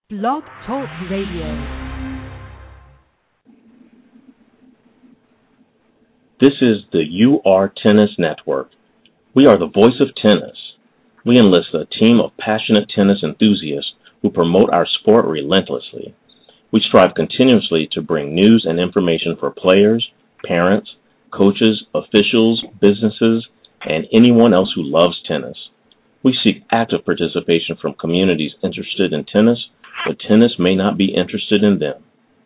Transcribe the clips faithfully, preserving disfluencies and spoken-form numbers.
Blog Talk Radio. This is the U R Tennis Network. We are the voice of tennis. We enlist a team of passionate tennis enthusiasts who promote our sport relentlessly. We strive continuously to bring news and information for players, parents, coaches, officials, businesses, and anyone else who loves tennis. We seek active participation from communities interested in tennis, but tennis may not be interested in them.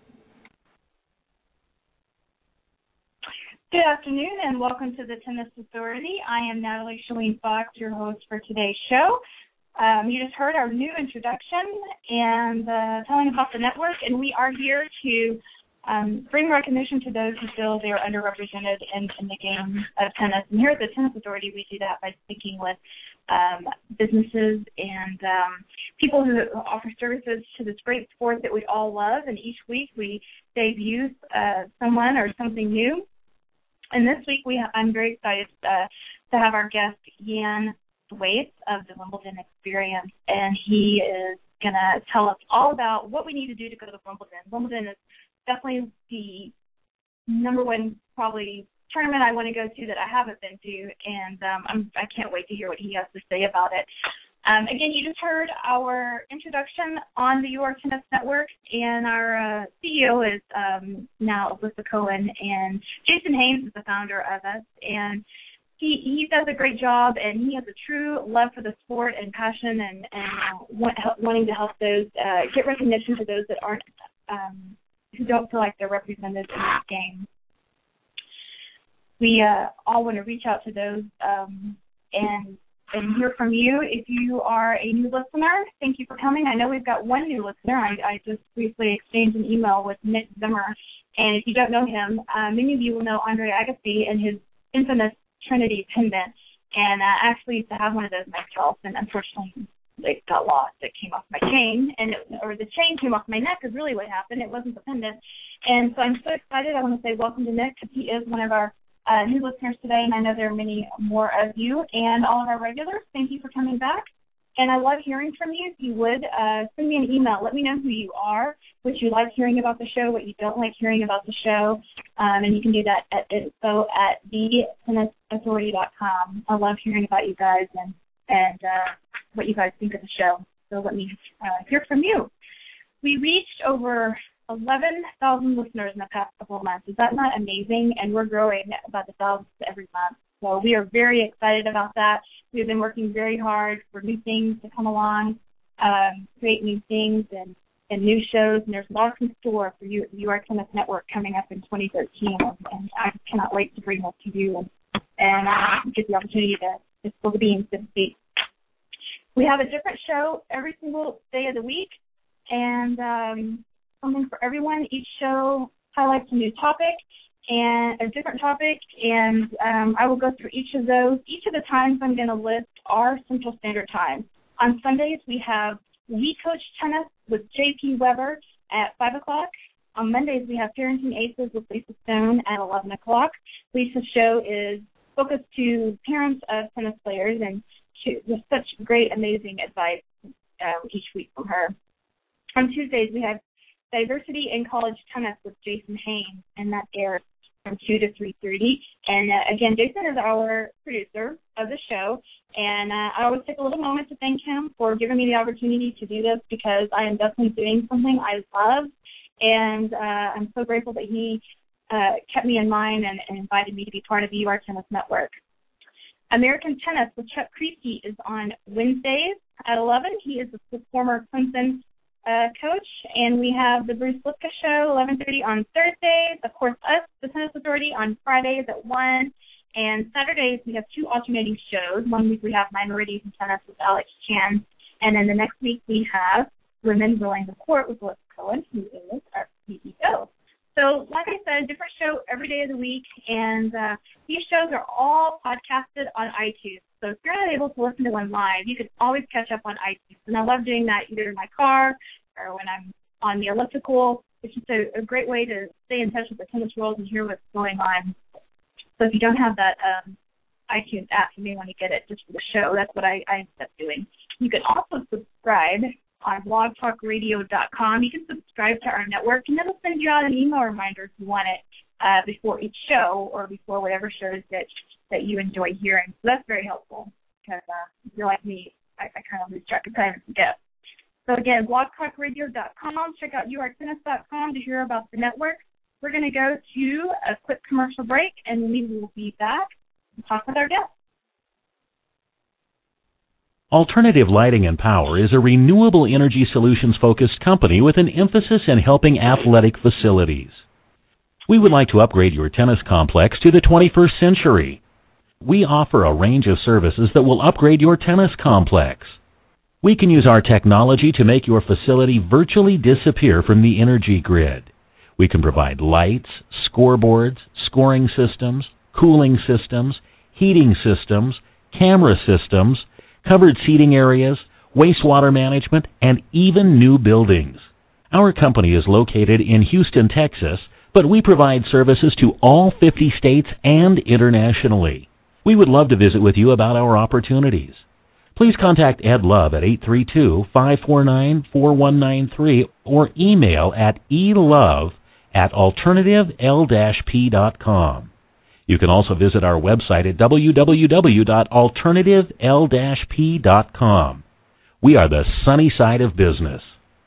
Good afternoon and welcome to the Tennis Authority. I am Natalie Shalene Fox, your host for today's show. Um, you just heard our new introduction and uh, telling about the network, and we are here to um, bring recognition to those who feel they are underrepresented in, in the game of tennis. And here at the Tennis Authority, we do that by speaking with um, businesses and um, people who offer services to this great sport that we all love. And each week we debut uh, someone or something new. And this week, we ha- I'm very excited uh, to have our guest, Jan Thwaites of the Wimbledon Experience, and he is going to tell us all about what we need to do to go to Wimbledon. Wimbledon is definitely the number one, probably, tournament I want to go to that I haven't been to, and um, I'm, I can't wait to hear what he has to say about it. Um, again, you just heard our introduction on the U R Tennis Network, and our uh, C E O is um, now Alyssa Cohen, and Jason Haynes is the founder of us, and he, he does a great job, and he has a true love for the sport and passion and, and uh, want, help, wanting to help those, uh, get recognition to those that aren't, um, who don't feel like they're represented in this game. We uh, all want to reach out to those um, and and hear from you. If you are a new listener, thank you for coming. I know we've got one new listener. I, I just briefly exchanged an email with Nick Zimmer, and if you don't know him, uh, many of you will know Andre Agassi and his infamous Trinity pendant, and uh, I actually used to have one of those myself, and unfortunately it got lost. It came off my chain, and it, or the chain came off my neck is really what happened. It wasn't the pendant, and so I'm so excited. I want to say welcome to Nick, because he is one of our Uh, new listeners today, and I know there are many more of you, and all of our regulars. Thank you for coming back, and I love hearing from you. If you would, uh, send me an email. Let me know who you are, what you like hearing about the show, what you don't like hearing about the show, um, and you can do that at info at the tennis authority dot com. I love hearing about you guys and, and uh, what you guys think of the show, so let me uh, hear from you. We reached over eleven thousand listeners in the past couple of months. Is that not amazing? And we're growing about a thousand every month. So we are very excited about that. We've been working very hard for new things to come along, um, create new things and, and new shows. And there's lots in store for you, the U R Tennis Network coming up in twenty thirteen. And I cannot wait to bring that to you and, and uh, get the opportunity to, to spill the beans, so to speak. We have a different show every single day of the week. And um, something for everyone. Each show highlights a new topic and a different topic, and um, I will go through each of those. Each of the times I'm going to list are Central Standard Time. On Sundays, we have We Coach Tennis with J P Weber at five o'clock. On Mondays, we have Parenting Aces with Lisa Stone at eleven o'clock. Lisa's show is focused to parents of tennis players, and she, with such great, amazing advice uh, each week from her. On Tuesdays, we have Diversity in College Tennis with Jason Haynes, and that airs from two to three thirty. And, uh, again, Jason is our producer of the show, and uh, I always take a little moment to thank him for giving me the opportunity to do this, because I am definitely doing something I love, and uh, I'm so grateful that he uh, kept me in mind and, and invited me to be part of the U R Tennis Network. American Tennis with Chuck Creasy is on Wednesdays at eleven. He is the former Clemson Uh, coach, and we have the Bruce Lipka Show, eleven thirty on Thursdays. Of course, us, the Tennis Authority, on Fridays at one. And Saturdays, we have two alternating shows. One week we have Minorities in Tennis with Alex Chan, and then the next week we have Women Ruling the Court with Alyssa Cohen, who is our C E O. So, like I said, a different show every day of the week, and uh, these shows are all podcasted on iTunes. So if you're not able to listen to one live, you can always catch up on iTunes. And I love doing that either in my car or when I'm on the elliptical. It's just a, a great way to stay in touch with the tennis world and hear what's going on. So if you don't have that um, iTunes app, you may want to get it just for the show. That's what I, I ended up doing. You can also subscribe on blog talk radio dot com. You can subscribe to our network, and it'll send you out an email reminder if you want it uh, before each show or before whatever shows that, that you enjoy hearing. So that's very helpful because uh, if you're like me, I, I kind of lose track of time and forget. So again, blog talk radio dot com. Check out u r tennis dot com to hear about the network. We're going to go to a quick commercial break, and we will be back and talk with our guests. Alternative Lighting and Power is a renewable energy solutions-focused company with an emphasis in helping athletic facilities. We would like to upgrade your tennis complex to the twenty-first century. We offer a range of services that will upgrade your tennis complex. We can use our technology to make your facility virtually disappear from the energy grid. We can provide lights, scoreboards, scoring systems, cooling systems, heating systems, camera systems, covered seating areas, wastewater management, and even new buildings. Our company is located in Houston, Texas, but we provide services to all fifty states and internationally. We would love to visit with you about our opportunities. Please contact Ed Love at eight three two, five four nine, four one nine three or email at elove at alternative l dash p dot com. You can also visit our website at w w w dot alternative l dash p dot com. We are the sunny side of business.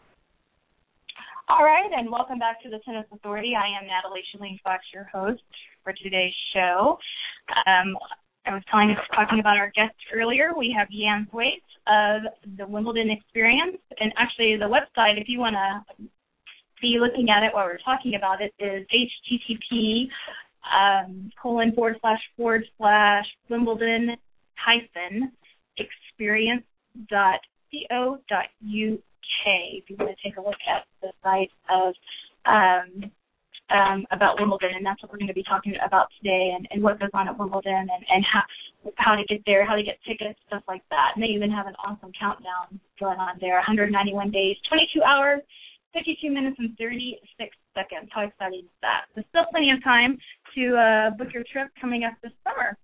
All right, and welcome back to the Tennis Authority. I am Natalie Shalene Fox, your host for today's show. Um, I was telling, talking about our guest earlier. We have Jan Thwaites of the Wimbledon Experience. And actually, the website, if you want to be looking at it while we're talking about it, is H T T P um, colon forward slash forward slash Wimbledon hyphen experience dot co dot u k. If you want to take a look at the site of um, Um, about Wimbledon, and that's what we're going to be talking about today, and, and what goes on at Wimbledon, and, and how how to get there, how to get tickets, stuff like that. And they even have an awesome countdown going on there, one hundred ninety-one days, twenty-two hours, fifty-two minutes, and thirty-six seconds. How exciting is that? There's still plenty of time to uh, book your trip coming up this summer.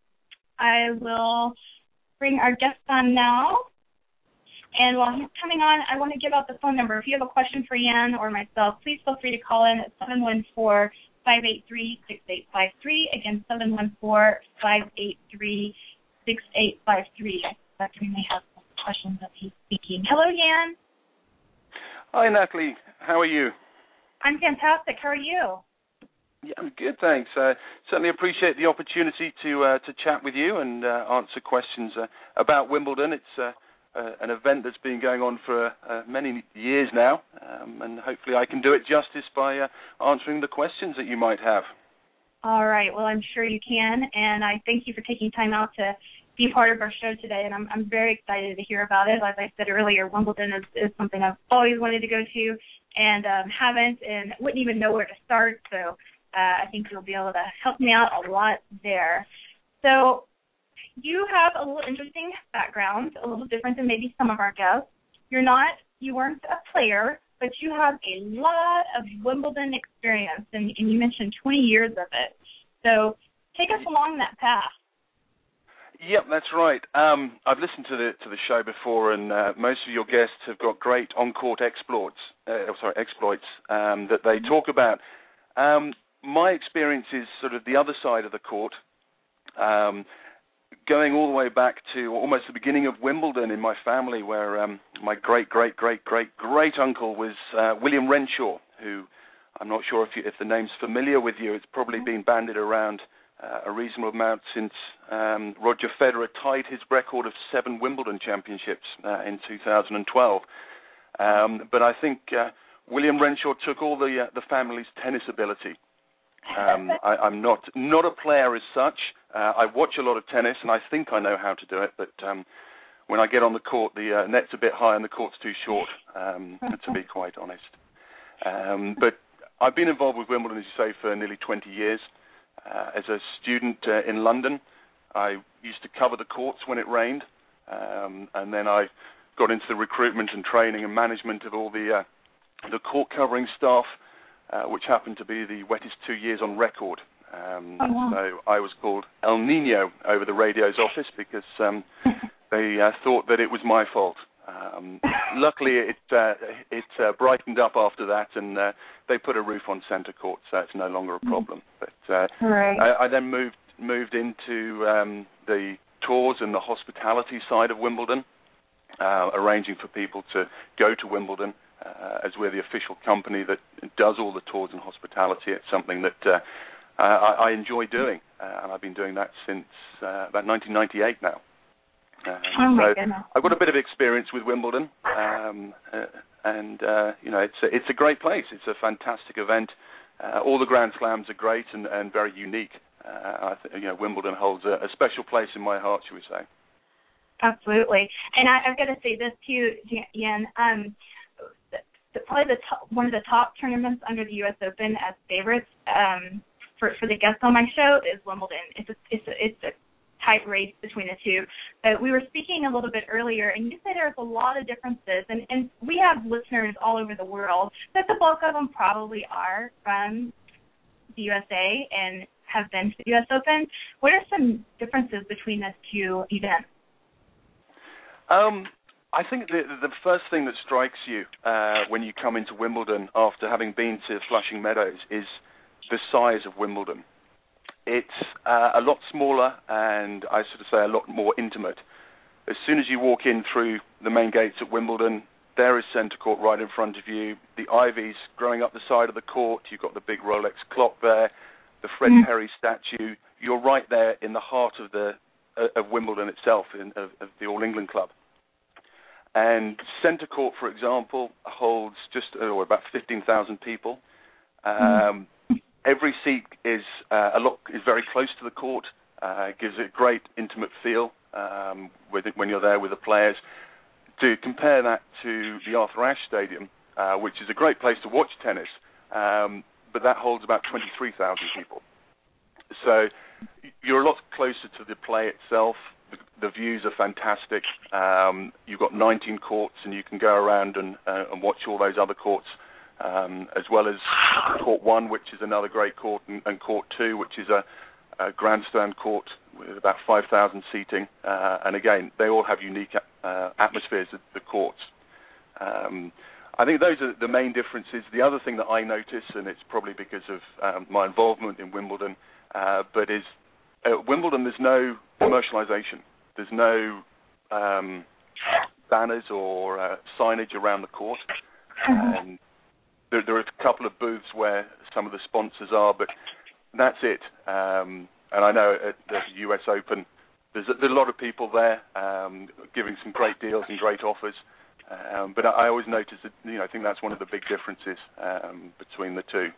I will bring our guest on now. And while he's coming on, I want to give out the phone number. If you have a question for Jan or myself, please feel free to call in at seven one four, five eight three, six eight five three. Again, seven one four, five eight three, six eight five three. I suspect we may have some questions as he's speaking. Hello, Jan. Hi, Natalie. How are you? I'm fantastic. How are you? Yeah, I'm good, thanks. Uh, certainly appreciate the opportunity to uh, to chat with you and uh, answer questions uh, about Wimbledon. It's uh, Uh, an event that's been going on for uh, many years now, um, and hopefully I can do it justice by uh, answering the questions that you might have. All right. Well, I'm sure you can, and I thank you for taking time out to be part of our show today, and I'm, I'm very excited to hear about it. As I said earlier, Wimbledon is, is something I've always wanted to go to and um, haven't and wouldn't even know where to start, so uh, I think you'll be able to help me out a lot there. So you have a little interesting background, a little different than maybe some of our guests. You're not, you weren't a player, but you have a lot of Wimbledon experience, and, and you mentioned twenty years of it. So take us along that path. Yep, that's right. Um, I've listened to the to the show before, and uh, most of your guests have got great on-court exploits. Uh, sorry, exploits um, that they talk about. Um, my experience is sort of the other side of the court. Um, Going all the way back to almost the beginning of Wimbledon in my family, where um, my great, great, great, great, great uncle was uh, William Renshaw, who I'm not sure if, you, if the name's familiar with you. It's probably been bandied around uh, a reasonable amount since um, Roger Federer tied his record of seven Wimbledon championships uh, in two thousand twelve. Um, but I think uh, William Renshaw took all the uh, the family's tennis ability. Um, I, I'm not not a player as such. Uh, I watch a lot of tennis, and I think I know how to do it. But um, when I get on the court, the uh, net's a bit high and the court's too short, um, to be quite honest. Um, but I've been involved with Wimbledon, as you say, for nearly twenty years. Uh, as a student uh, in London, I used to cover the courts when it rained, um, and then I got into the recruitment and training and management of all the uh, the court covering staff. Uh, which happened to be the wettest two years on record. Um, oh, wow. So I was called El Nino over the radio's office because um, they uh, thought that it was my fault. Um, luckily, it uh, it uh, brightened up after that, and uh, they put a roof on centre court, so it's no longer a problem. But uh, right. I, I then moved moved into um, the tours and the hospitality side of Wimbledon, uh, arranging for people to go to Wimbledon, uh, as we're the official company that does all the tours and hospitality. It's something that uh, I, I enjoy doing, uh, and I've been doing that since uh, about nineteen ninety-eight now. Um, oh my so goodness. I've got a bit of experience with Wimbledon, um, uh, and uh, you know it's a, it's a great place. It's a fantastic event. Uh, all the Grand Slams are great and, and very unique. Uh, I th- you know Wimbledon holds a, a special place in my heart, shall we say? Absolutely, and I, I've got to say this too, Ian. Um, the, the, probably the top, one of the top tournaments under the U S Open as favorites um, for for the guests on my show is Wimbledon. It's a it's a, it's a tight race between the two. But we were speaking a little bit earlier, and you say there's a lot of differences, and, and we have listeners all over the world, but the bulk of them probably are from the U S A and have been to the U S Open. What are some differences between those two events? Um, I think the, the first thing that strikes you uh, when you come into Wimbledon after having been to Flushing Meadows is the size of Wimbledon. It's uh, a lot smaller and, I sort of say, a lot more intimate. As soon as you walk in through the main gates at Wimbledon, there is centre court right in front of you. The ivies growing up the side of the court. You've got the big Rolex clock there, the Fred mm. Perry statue. You're right there in the heart of the uh, of Wimbledon itself, in, of, of the All England Club. And centre court, for example, holds just oh, about fifteen thousand people. Um, mm. Every seat is uh, a lot is very close to the court. Uh, it gives it a great intimate feel um, with it when you're there with the players. To compare that to the Arthur Ashe Stadium, uh, which is a great place to watch tennis, um, but that holds about twenty-three thousand people. So you're a lot closer to the play itself. The, the views are fantastic. Um, you've got nineteen courts, and you can go around and, uh, and watch all those other courts. Um, as well as Court one, which is another great court, and, and Court two, which is a, a grandstand court with about five thousand seating. Uh, and again, they all have unique uh, atmospheres at the courts. Um, I think those are the main differences. The other thing that I notice, and it's probably because of um, my involvement in Wimbledon, uh, but is at Wimbledon there's no commercialization. There's no um, banners or uh, signage around the court. And There, there are a couple of booths where some of the sponsors are, but that's it. Um, and I know at the U S Open, there's a, there's a lot of people there um, giving some great deals and great offers. Um, but I, I always notice that, you know, I think that's one of the big differences um, between the two.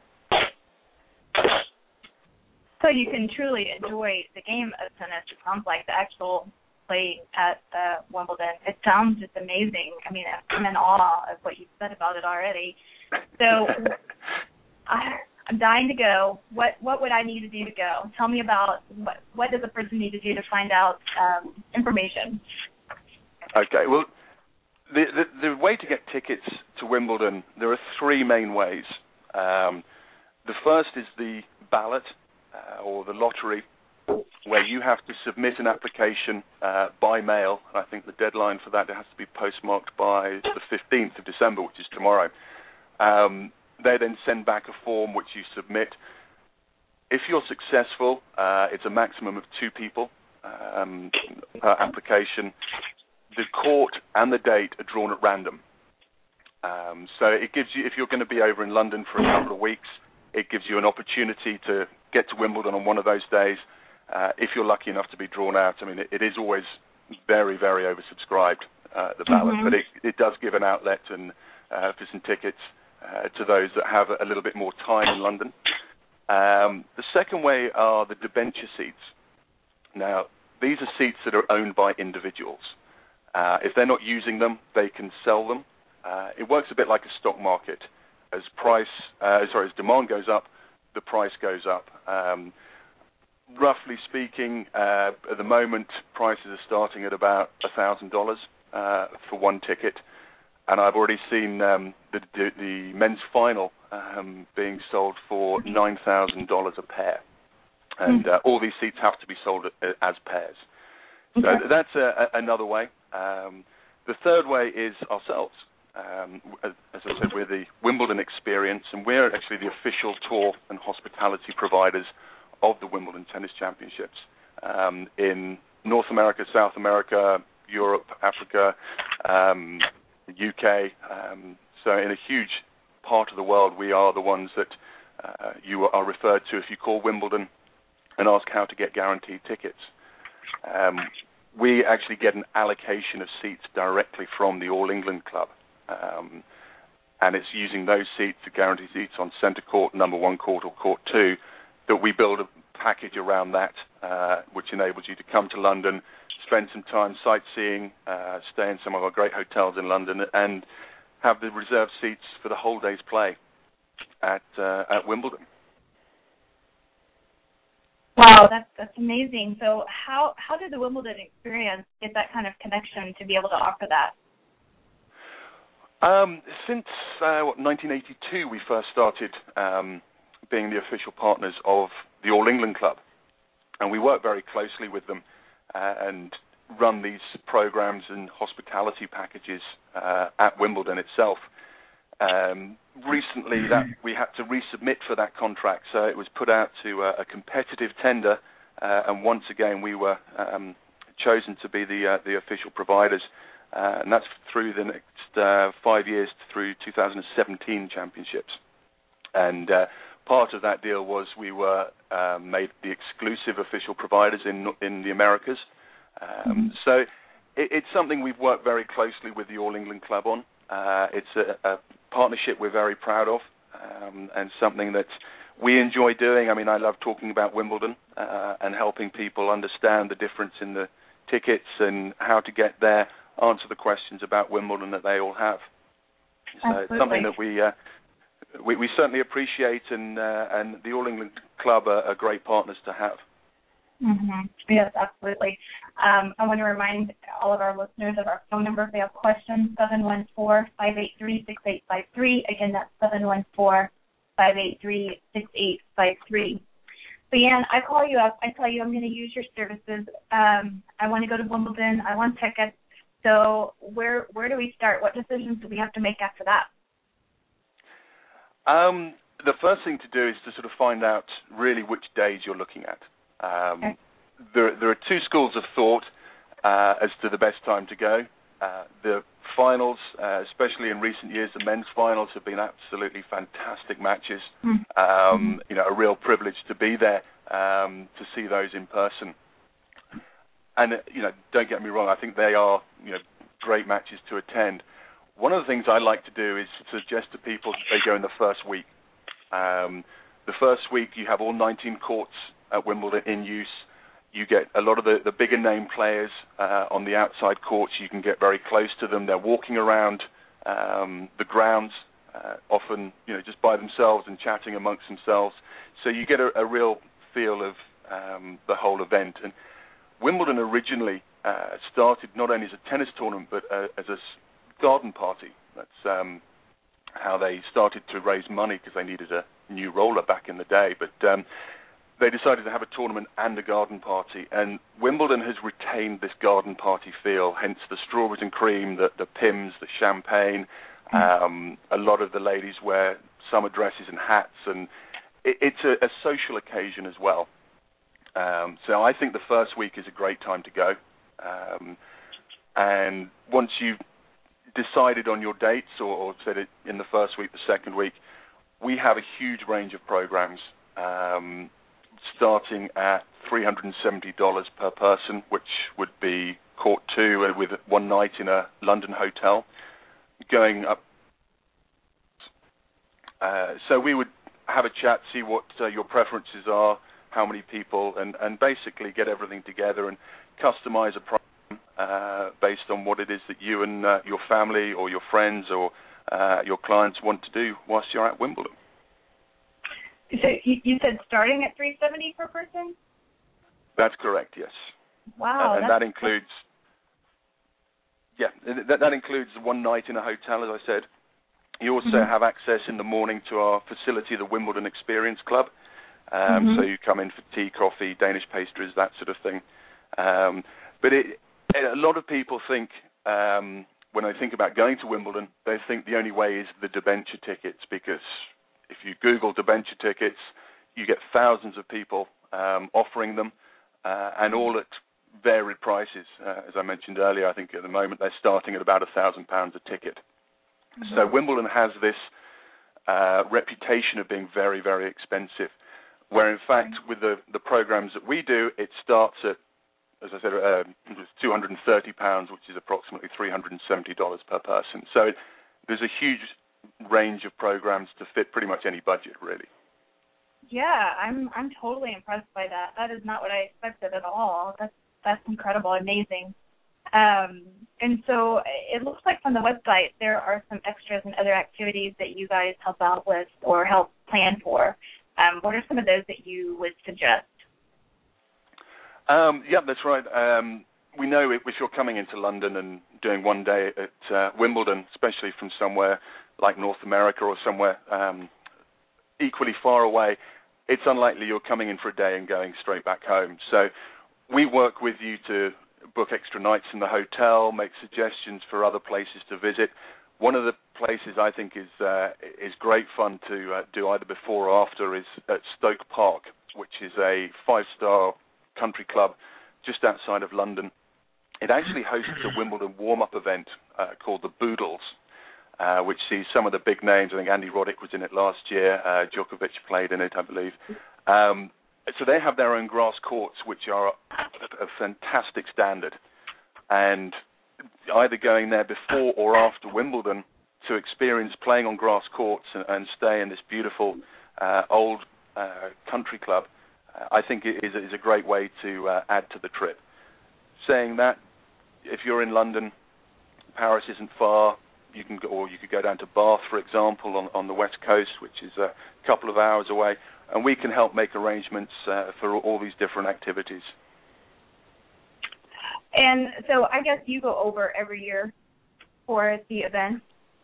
So you can truly enjoy the game of tennis. It sounds like the actual play at uh, Wimbledon. It sounds just amazing. I mean, I'm in awe of what you've said about it already. So I, I'm dying to go. What what would I need to do to go? Tell me about what what does a person need to do to find out um, information? Okay, well, the, the the way to get tickets to Wimbledon, there are three main ways. Um, the first is the ballot uh, or the lottery, where you have to submit an application uh, by mail. I think the deadline for that has to be postmarked by the fifteenth of December, which is tomorrow. Um, they then send back a form which you submit. If you're successful, uh, it's a maximum of two people um, per application. The court and the date are drawn at random. Um, so it gives you, if you're going to be over in London for a couple of weeks, it gives you an opportunity to get to Wimbledon on one of those days. Uh, if you're lucky enough to be drawn out, I mean, it, it is always very, very oversubscribed, uh, the ballot, mm-hmm. but it, it does give an outlet and uh, for some tickets Uh, to those that have a little bit more time in London. Um, the second way are the debenture seats. Now, these are seats that are owned by individuals. Uh, if they're not using them, they can sell them. Uh, it works a bit like a stock market. As price, uh, sorry, as demand goes up, the price goes up. Um, roughly speaking, uh, at the moment, prices are starting at about one thousand dollars uh, for one ticket. And I've already seen um, the, the, the men's final um, being sold for nine thousand dollars a pair. And uh, all these seats have to be sold as pairs. So okay. that's a, a, another way. Um, the third way is ourselves. Um, as, as I said, we're the Wimbledon Experience, and we're actually the official tour and hospitality providers of the Wimbledon Tennis Championships um, in North America, South America, Europe, Africa, um, the U K. Um, so in a huge part of the world, we are the ones that uh, you are referred to if you call Wimbledon and ask how to get guaranteed tickets. Um, we actually get an allocation of seats directly from the All England Club. Um, and it's using those seats, the guaranteed seats on centre court, number one court or court two, that we build a package around that, uh, which enables you to come to London, spend some time sightseeing, uh, stay in some of our great hotels in London, and have the reserved seats for the whole day's play at uh, at Wimbledon. Wow, that's that's amazing. So how how did the Wimbledon Experience get that kind of connection to be able to offer that? Um, since uh, what, nineteen eighty-two, we first started um, being the official partners of the All England Club, and we work very closely with them uh, and run these programs and hospitality packages uh, at Wimbledon itself. Um, recently, that we had to resubmit for that contract, so it was put out to a, a competitive tender, uh, and once again we were um, chosen to be the uh, the official providers. Uh, and that's through the next uh, five years through two thousand seventeen championships. And uh, part of that deal was we were uh, made the exclusive official providers in in the Americas. Um, mm-hmm. So it, it's something we've worked very closely with the All England Club on. Uh, it's a, a partnership we're very proud of, um, and something that we enjoy doing. I mean, I love talking about Wimbledon uh, and helping people understand the difference in the tickets and how to get there, answer the questions about Wimbledon that they all have. So Absolutely. It's something that we, uh, we we certainly appreciate, and uh, and the All England Club are, are great partners to have. Mm-hmm. Yes, absolutely. Um, I want to remind all of our listeners of our phone number if they have questions, seven one four, five eight three, six eight five three. Again, that's seven one four, five eight three, six eight five three. So, Jan, I call you up. I tell you I'm going to use your services. Um, I want to go to Wimbledon. I want tickets. So where where do we start? What decisions do we have to make after that? Um, the first thing to do is to sort of find out really which days you're looking at. Um, okay. There, there are two schools of thought uh, as to the best time to go. Uh, the finals, uh, especially in recent years, the men's finals have been absolutely fantastic matches. Mm-hmm. Um, you know, a real privilege to be there um, to see those in person. And, you know, don't get me wrong, I think they are, you know, great matches to attend. One of the things I like to do is suggest to people that they go in the first week. Um, the first week you have all nineteen courts at Wimbledon in use. You get a lot of the, the bigger name players uh, on the outside courts. You can get very close to them. They're walking around um, the grounds, uh, often, you know, just by themselves and chatting amongst themselves. So you get a, a real feel of um, the whole event. And Wimbledon originally uh, started not only as a tennis tournament, but uh, as a garden party. That's um, how they started to raise money, because they needed a new roller back in the day. But um, they decided to have a tournament and a garden party. And Wimbledon has retained this garden party feel, hence the strawberries and cream, the, the Pimm's, the champagne. Um, a lot of the ladies wear summer dresses and hats, and it, it's a, a social occasion as well. Um, so I think the first week is a great time to go. Um, and once you've decided on your dates, or, or said it in the first week, the second week, we have a huge range of programs, um, starting at three hundred seventy dollars per person, which would be court two with one night in a London hotel, going up. Uh, so we would have a chat, see what uh, your preferences are, how many people, and, and basically get everything together and customize a program uh, based on what it is that you and uh, your family or your friends or uh, your clients want to do whilst you're at Wimbledon. So you, you said starting at three hundred seventy dollars per person? That's correct, yes. Wow. And, and that includes, yeah, that, that includes one night in a hotel, as I said. You also mm-hmm. have access in the morning to our facility, the Wimbledon Experience Club. Um, mm-hmm. So you come in for tea, coffee, Danish pastries, that sort of thing. Um, but it, a lot of people think um, when they think about going to Wimbledon, they think the only way is the debenture tickets, because if you Google debenture tickets, you get thousands of people um, offering them, uh, and all at varied prices. Uh, as I mentioned earlier, I think at the moment they're starting at about a thousand pounds a ticket. Mm-hmm. So Wimbledon has this uh, reputation of being very, very expensive, where in fact with the, the programs that we do, it starts at, as I said, uh, two hundred thirty pounds, which is approximately three hundred seventy dollars per person. So it, there's a huge range of programs to fit pretty much any budget, really. Yeah, I'm I'm totally impressed by that. That is not what I expected at all. That's that's incredible, amazing. Um, and so it looks like from the website there are some extras and other activities that you guys help out with or help plan for. Um, what are some of those that you would suggest? Um, yeah, that's right. Um, we know if you're coming into London and doing one day at uh, Wimbledon, especially from somewhere like North America or somewhere um, equally far away, it's unlikely you're coming in for a day and going straight back home. So we work with you to book extra nights in the hotel, make suggestions for other places to visit. One of the places I think is uh, is great fun to uh, do either before or after is at Stoke Park, which is a five-star country club just outside of London. It actually hosts a Wimbledon warm-up event uh, called the Boodles, uh, which sees some of the big names. I think Andy Roddick was in it last year. Uh, Djokovic played in it, I believe. Um, so they have their own grass courts, which are a fantastic standard. And either going there before or after Wimbledon to experience playing on grass courts and, and stay in this beautiful uh, old uh, country club, uh, I think it is, is a great way to uh, add to the trip. Saying that, if you're in London, Paris isn't far. You can go, or you could go down to Bath, for example, on, on the west coast, which is a couple of hours away, and we can help make arrangements uh, for all these different activities. And so I guess you go over every year for the event?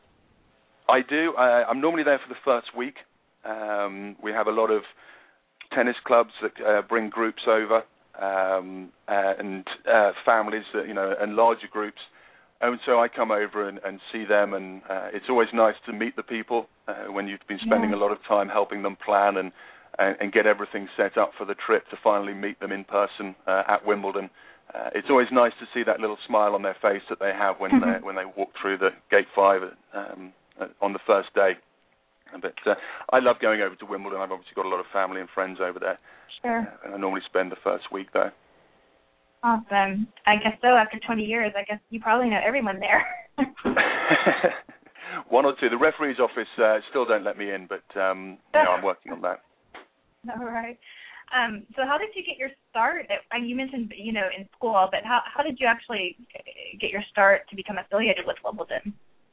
I do. I, I'm normally there for the first week. Um, we have a lot of tennis clubs that uh, bring groups over, um, uh, and uh, families, that, you know, and larger groups. And so I come over and, and see them, and uh, it's always nice to meet the people uh, when you've been spending yeah. a lot of time helping them plan and, and, and get everything set up for the trip, to finally meet them in person uh, at Wimbledon. Uh, it's always nice to see that little smile on their face that they have when mm-hmm. they when they walk through the gate five um, on the first day. But uh, I love going over to Wimbledon. I've obviously got a lot of family and friends over there. Sure. Uh, and I normally spend the first week there. Awesome. I guess so. After twenty years, I guess you probably know everyone there. One or two. The referee's office uh, still don't let me in, but um, you know, I'm working on that. All right. Um, so how did you get your start? At, you mentioned, you know, in school, but how how did you actually get your start to become affiliated with Wimbledon?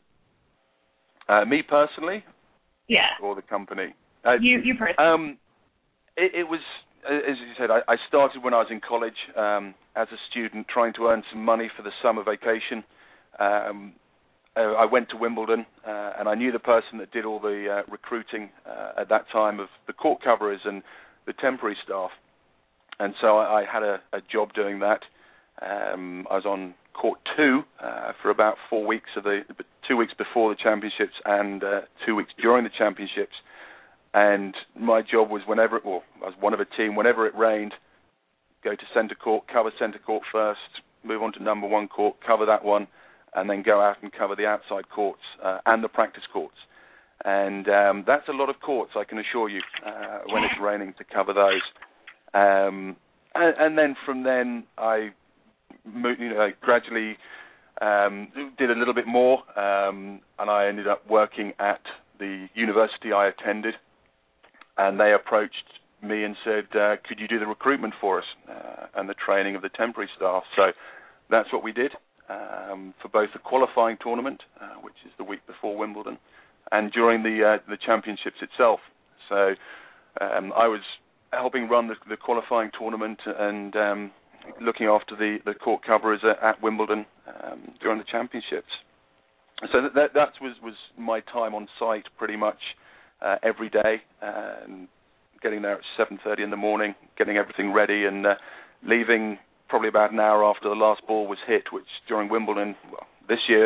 Uh, me personally? Yeah. Or the company? Uh, you you personally. Um, it, it was, as you said, I, I started when I was in college um, as a student, trying to earn some money for the summer vacation. Um, I went to Wimbledon, uh, and I knew the person that did all the uh, recruiting uh, at that time of the court coverers and the temporary staff. And so I, I had a, a job doing that. Um, I was on court two uh, for about four weeks of the two weeks before the championships and uh, two weeks during the championships. And my job was whenever it, well, I was one of a team. Whenever it rained, go to centre court, cover centre court first, move on to number one court, cover that one, and then go out and cover the outside courts uh, and the practice courts. And um, that's a lot of courts, I can assure you, uh, when it's raining, to cover those. Um, and, and then from then, I moved, you know, gradually um, did a little bit more, um, and I ended up working at the university I attended. And they approached me and said, uh, could you do the recruitment for us uh, and the training of the temporary staff? So that's what we did. Um, for both the qualifying tournament, uh, which is the week before Wimbledon, and during the uh, the championships itself. So um, I was helping run the, the qualifying tournament and um, looking after the, the court coverers at, at Wimbledon um, during the championships. So that, that, that was, was my time on site pretty much uh, every day, uh, and getting there at seven thirty in the morning, getting everything ready, and uh, leaving probably about an hour after the last ball was hit, which during Wimbledon, well, this year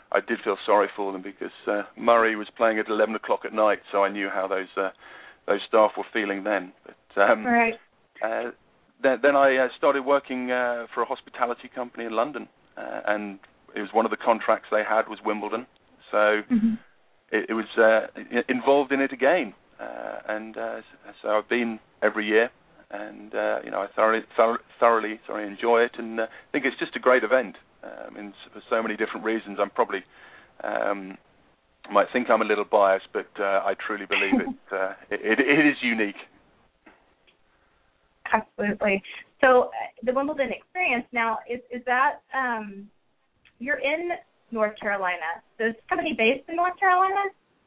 I did feel sorry for them because uh, Murray was playing at eleven o'clock at night, so I knew how those uh, those staff were feeling then. But, um, right. Uh, then, then I uh, started working uh, for a hospitality company in London, uh, and it was one of the contracts they had was Wimbledon, so mm-hmm. it, it was uh, involved in it again, uh, and uh, so I've been every year, and uh, you know I thoroughly, thoroughly, thoroughly enjoy it, and uh, think it's just a great event. Uh, I mean, for so many different reasons. I'm probably um, might think I'm a little biased, but uh, I truly believe it, uh, it. It is unique. Absolutely. So uh, the Wimbledon experience now, is is that, um, you're in North Carolina. So is the company based in North Carolina?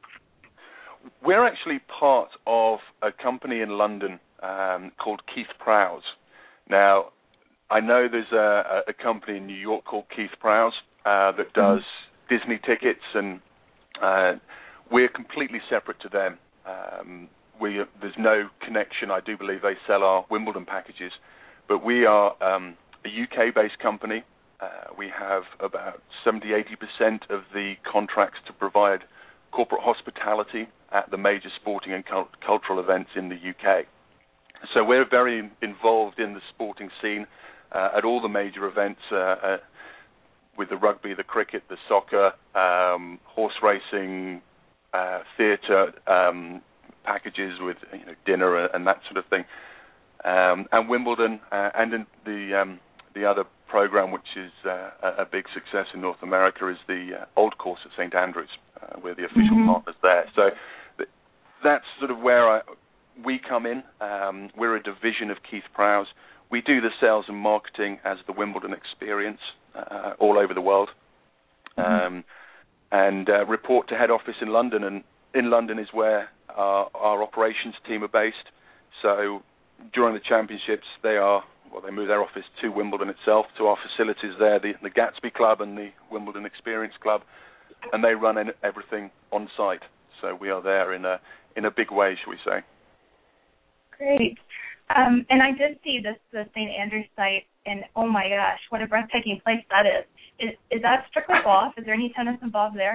We're actually part of a company in London um, called Keith Prowse. Now, I know there's a, a company in New York called Keith Prowse uh, that does mm-hmm. Disney tickets, and uh, we're completely separate to them. Um, We, there's no connection. I do believe they sell our Wimbledon packages, but we are um, a U K-based company. Uh, we have about seventy to eighty percent of the contracts to provide corporate hospitality at the major sporting and cult- cultural events in the U K. So we're very involved in the sporting scene uh, at all the major events uh, uh, with the rugby, the cricket, the soccer, um, horse racing, uh, theatre, um, packages with you know, dinner and that sort of thing, um, and Wimbledon, uh, and in the um, the other program, which is uh, a big success in North America, is the uh, Old Course at Saint Andrews. Uh, we're the official mm-hmm. partners there, so th- that's sort of where I, we come in. Um, we're a division of Keith Prowse. We do the sales and marketing as the Wimbledon experience uh, all over the world, mm-hmm. um, and uh, report to head office in London. And in London is where Our, our operations team are based. So during the championships, they are well, they move their office to Wimbledon itself, to our facilities there, the, the Gatsby Club and the Wimbledon Experience Club, and they run in everything on site. So we are there in a in a big way, shall we say? Great. Um, and I did see this the Saint Andrews site, and oh my gosh, what a breathtaking place that is. Is, is that strictly golf? Is there any tennis involved there?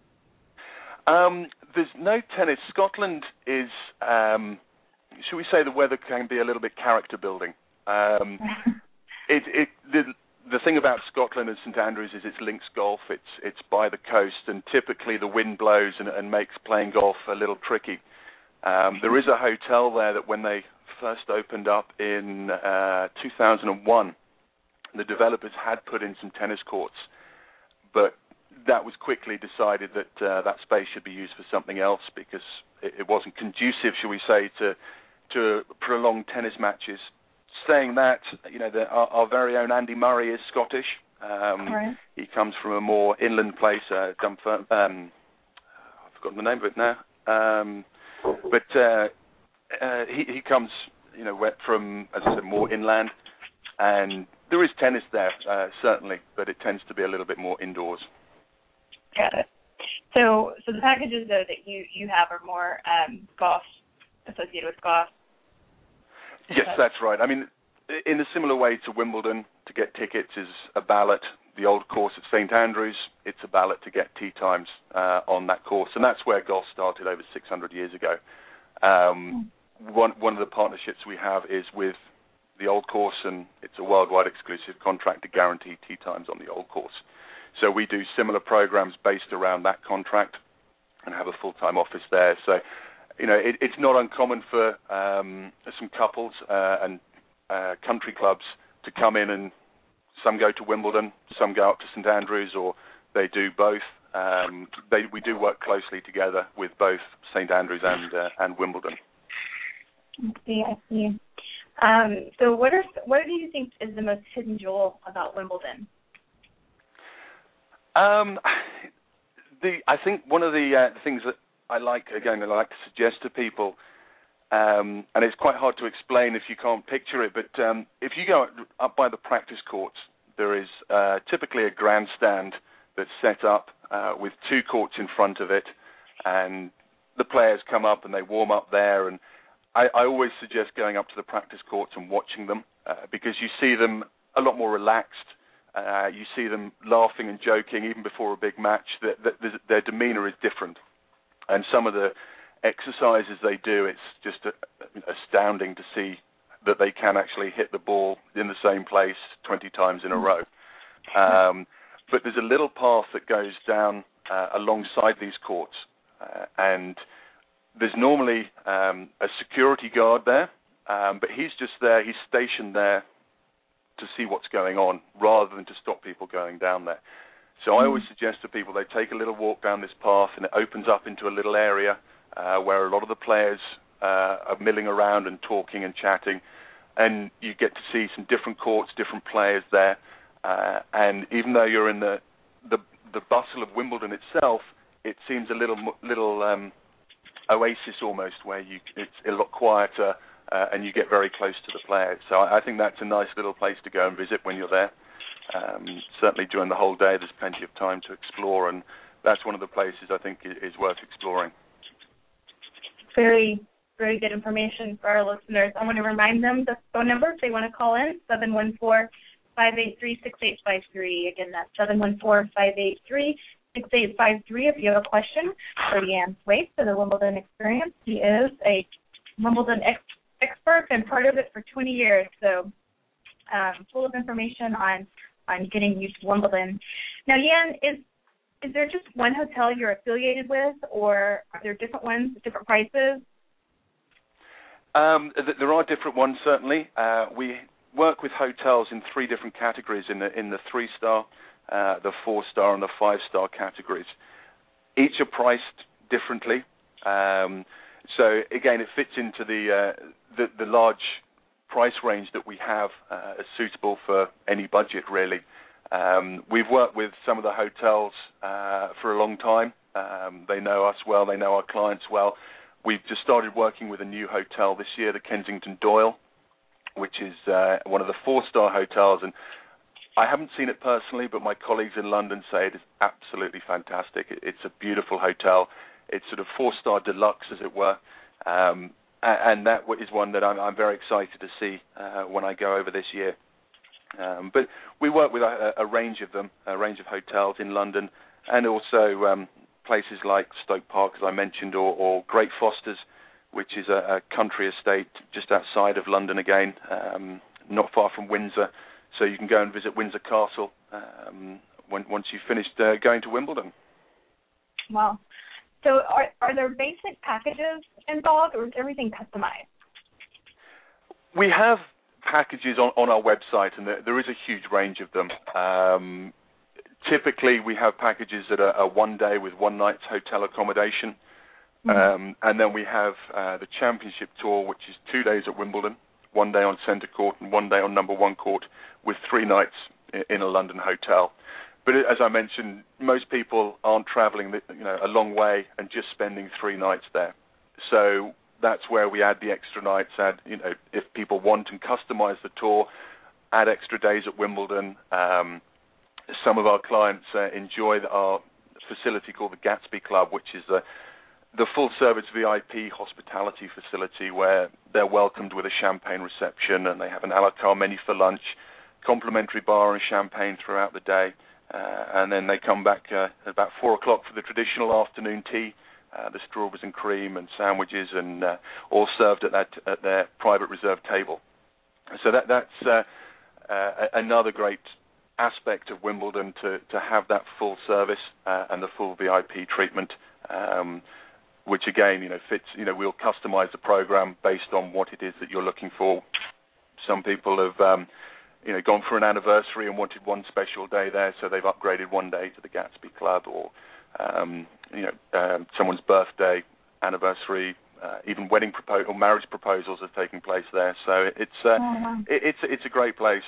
Um, there's no tennis. Scotland is, um, should we say, the weather can be a little bit character building. Um, it, it, the, the thing about Scotland and Saint Andrews is it's links golf. It's it's by the coast, and typically the wind blows and, and makes playing golf a little tricky. Um, there is a hotel there that when they first opened up in uh, two thousand one, the developers had put in some tennis courts, but that was quickly decided that uh, that space should be used for something else because it, it wasn't conducive, shall we say, to to prolonged tennis matches. Saying that, you know, the, our, our very own Andy Murray is Scottish. Um, right. He comes from a more inland place, uh, Dunfer- um, I've forgotten the name of it now. Um, but uh, uh, he, he comes, you know, from, as I said, more inland, and there is tennis there, uh, certainly, but it tends to be a little bit more indoors. Got it. So, so the packages though that you, you have are more um, golf, associated with golf. Yes, that's right. I mean, in a similar way to Wimbledon, to get tickets is a ballot. The Old Course at Saint Andrews, it's a ballot to get tee times uh, on that course, and that's where golf started over six hundred years ago. Um, one one of the partnerships we have is with the Old Course, and it's a worldwide exclusive contract to guarantee tee times on the Old Course. So we do similar programs based around that contract and have a full-time office there. So, you know, it, it's not uncommon for um, some couples uh, and uh, country clubs to come in, and some go to Wimbledon, some go up to Saint Andrews, or they do both. Um, they, we do work closely together with both Saint Andrews and uh, and Wimbledon. I see, I see. Um, so what are what do you think is the most hidden jewel about Wimbledon? Um, the I think one of the, uh, the things that I like, again, I like to suggest to people, um, and it's quite hard to explain if you can't picture it, but um, if you go up by the practice courts, there is uh, typically a grandstand that's set up uh, with two courts in front of it, and the players come up and they warm up there, and I, I always suggest going up to the practice courts and watching them uh, because you see them a lot more relaxed. Uh, you see them laughing and joking even before a big match. That, that their demeanour is different, and some of the exercises they do, it's just a, astounding to see that they can actually hit the ball in the same place twenty times in a row. Um, but there's a little path that goes down uh, alongside these courts, uh, and there's normally um, a security guard there, um, but he's just there, he's stationed there to see what's going on rather than to stop people going down there. So I always suggest to people they take a little walk down this path, and it opens up into a little area uh, where a lot of the players uh, are milling around and talking and chatting, and you get to see some different courts, different players there. Uh, and even though you're in the, the the bustle of Wimbledon itself, it seems a little little um, oasis almost, where you it's a lot quieter. Uh, and you get very close to the players. So I, I think that's a nice little place to go and visit when you're there. Um, certainly during the whole day, there's plenty of time to explore, and that's one of the places I think is, is worth exploring. Very, very good information for our listeners. I want to remind them the phone number if they want to call in, seven one four, five eight three, six eight five three. Again, that's seven one four, five eight three, six eight five three if you have a question for Jan Thwaites for the Wimbledon Experience. He is a Wimbledon expert. expert and part of it for twenty years, so um, full of information on, on getting used to Wimbledon. Now, Jan, is is there just one hotel you're affiliated with, or are there different ones at different prices? Um, th- there are different ones, certainly. Uh, we work with hotels in three different categories, in the in the three-star, uh, the four-star, and the five-star categories. Each are priced differently. Um, So again, it fits into the, uh, the the large price range that we have, uh, as suitable for any budget, really. Um, we've worked with some of the hotels uh, for a long time. Um, they know us well. They know our clients well. We've just started working with a new hotel this year, the Kensington Doyle, which is uh, one of the four-star hotels. And I haven't seen it personally, but my colleagues in London say it is absolutely fantastic. It's a beautiful hotel. It's sort of four-star deluxe, as it were, um, and that is one that I'm, I'm very excited to see uh, when I go over this year. Um, but we work with a, a range of them, a range of hotels in London, and also um, places like Stoke Park, as I mentioned, or, or Great Fosters, which is a, a country estate just outside of London again, um, not far from Windsor. So you can go and visit Windsor Castle um, when, once you've finished uh, going to Wimbledon. Wow. So are, are there basic packages involved, or is everything customized? We have packages on, on our website, and there, there is a huge range of them. Um, typically, we have packages that are, are one day with one night's hotel accommodation. Mm-hmm. Um, and then we have uh, the Championship Tour, which is two days at Wimbledon, one day on centre court and one day on number one court, with three nights in, in a London hotel. But as I mentioned, most people aren't travelling, you know, a long way and just spending three nights there. So that's where we add the extra nights. Add, you know, if people want and customise the tour, add extra days at Wimbledon. Um, some of our clients uh, enjoy our facility called the Gatsby Club, which is the the full-service V I P hospitality facility where they're welcomed with a champagne reception, and they have an a la carte menu for lunch, complimentary bar and champagne throughout the day. Uh, and then they come back uh, at about four o'clock for the traditional afternoon tea, uh, the strawberries and cream and sandwiches, and uh, all served at that at their private reserved table. So that that's uh, uh, another great aspect of Wimbledon, to to have that full service uh, and the full V I P treatment, um, which again, you know, fits. You know, we'll customize the program based on what it is that you're looking for. Some people have Um, you know, gone for an anniversary and wanted one special day there, so they've upgraded one day to the Gatsby Club, or, um, you know, um, someone's birthday, anniversary, uh, even wedding proposal, or marriage proposals are taking place there. So it's uh, oh, wow. it, it's it's a great place.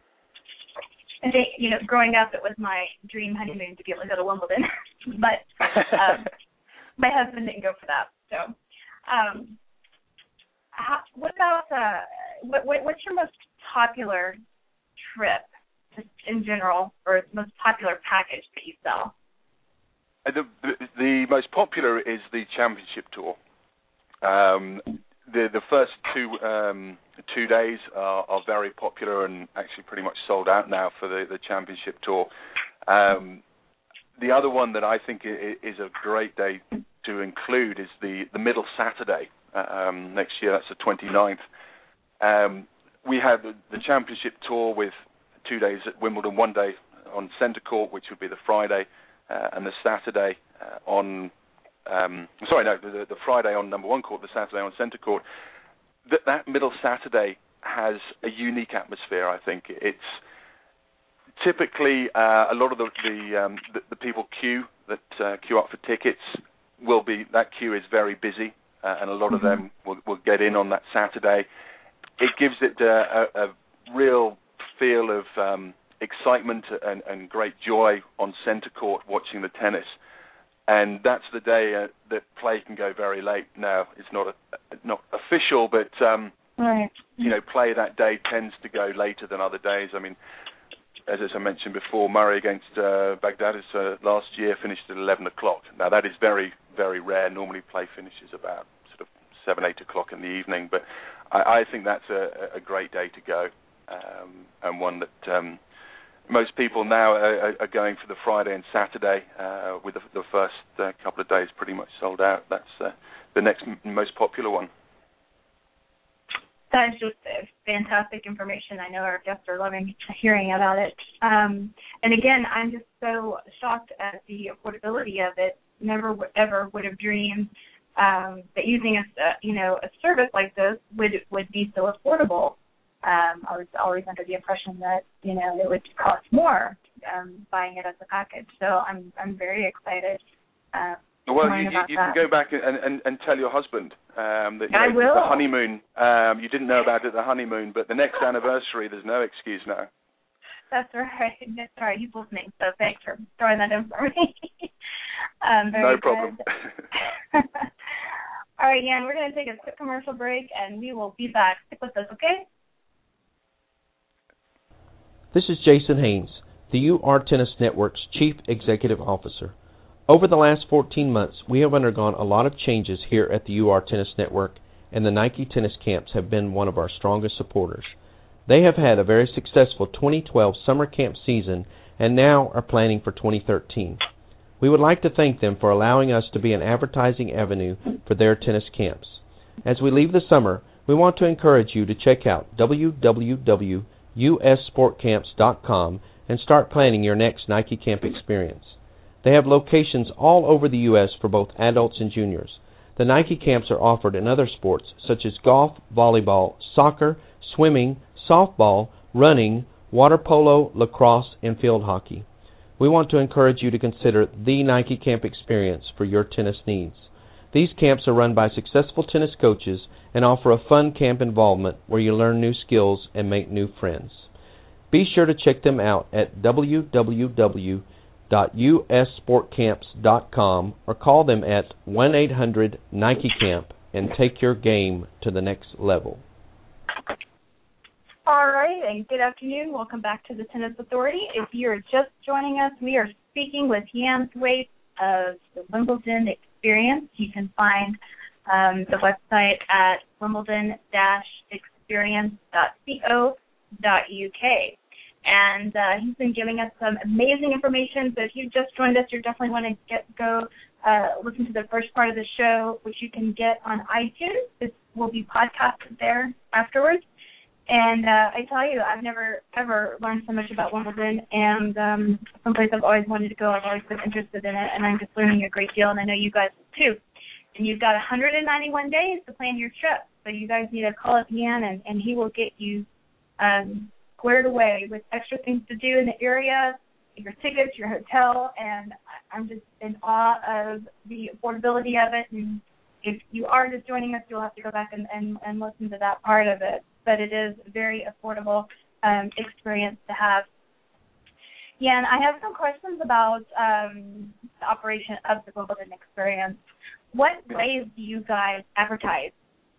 And they, you know, growing up, it was my dream honeymoon to be able to go to Wimbledon, but um, my husband didn't go for that. So, um, how, what about uh, what, what what's your most popular trip, just in general, or most popular package that you sell? The, the, the most popular is the Championship Tour. Um, the the first two um, two days are, are very popular and actually pretty much sold out now for the, the championship tour. Um, the other one that I think is a great day to include is the, the middle Saturday um, next year. That's the twenty-ninth. Um, we have the, the championship tour with two days at Wimbledon, one day on centre court, which would be the Friday, uh, and the Saturday uh, on, um, sorry, no, the, the Friday on number one court, the Saturday on centre court. That, that middle Saturday has a unique atmosphere, I think. It's typically uh, a lot of the the, um, the, the people queue that uh, queue up for tickets will be, that queue is very busy, uh, and a lot of them will, will get in on that Saturday. It gives it uh, a, a real feel of um, excitement and, and great joy on centre court watching the tennis. And that's the day uh, that play can go very late. Now, it's not a, not official, but um, right. you know, play that day tends to go later than other days. I mean, as, as I mentioned before, Murray against uh, Baghdatis uh, last year finished at eleven o'clock. Now, that is very, very rare. Normally, play finishes about sort of seven, eight o'clock in the evening. But I, I think that's a, a great day to go, um, and one that um, most people now are, are going for the Friday and Saturday, uh, with the, the first uh, couple of days pretty much sold out. That's uh, the next m- most popular one. That is just fantastic information. I know our guests are loving hearing about it. Um, and again, I'm just so shocked at the affordability of it. Never would, ever would have dreamed um, that using a uh, you know a service like this would would be so affordable. Um, I was always under the impression that you know it would cost more um, buying it as a package. So I'm I'm very excited. Uh, Well, you, you, you can go back and, and, and tell your husband um, that you I know, will. the honeymoon, um, you didn't know about it at the honeymoon, but the next anniversary, there's no excuse now. That's right. That's right. He's listening, so thanks for throwing that in for me. um, very no problem. All right, Jan, we're going to take a quick commercial break, and we will be back. Stick with us, okay? This is Jason Haynes, the U R Tennis Network's Chief Executive Officer. Over the last fourteen months, we have undergone a lot of changes here at the U R Tennis Network, and the Nike Tennis Camps have been one of our strongest supporters. They have had a very successful twenty twelve summer camp season and now are planning for twenty thirteen. We would like to thank them for allowing us to be an advertising avenue for their tennis camps. As we leave the summer, we want to encourage you to check out w w w dot u s sport camps dot com and start planning your next Nike Camp experience. They have locations all over the U S for both adults and juniors. The Nike camps are offered in other sports such as golf, volleyball, soccer, swimming, softball, running, water polo, lacrosse, and field hockey. We want to encourage you to consider the Nike Camp experience for your tennis needs. These camps are run by successful tennis coaches and offer a fun camp involvement where you learn new skills and make new friends. Be sure to check them out at w w w dot u s sport camps dot com or call them at one eight hundred Nike Camp and take your game to the next level. All right, and good afternoon. Welcome back to the Tennis Authority. If you're just joining us, we are speaking with Jan Thwaite of the Wimbledon Experience. You can find um, the website at wimbledon dash experience dot co dot u k. And uh, he's been giving us some amazing information. So if you just joined us, you definitely want to get go uh, listen to the first part of the show, which you can get on iTunes. This will be podcasted there afterwards. And uh, I tell you, I've never, ever learned so much about Wimbledon. And um, someplace I've always wanted to go. I've always been interested in it. And I'm just learning a great deal. And I know you guys too. And you've got one hundred ninety-one days to plan your trip. So you guys need to call up Jan, and, and he will get you um, squared away with extra things to do in the area, your tickets, your hotel, and I'm just in awe of the affordability of it. And if you are just joining us, you'll have to go back and, and, and listen to that part of it. But it is a very affordable um, experience to have. Yeah, and I have some questions about um, the operation of the Wimbledon Experience. What ways do you guys advertise?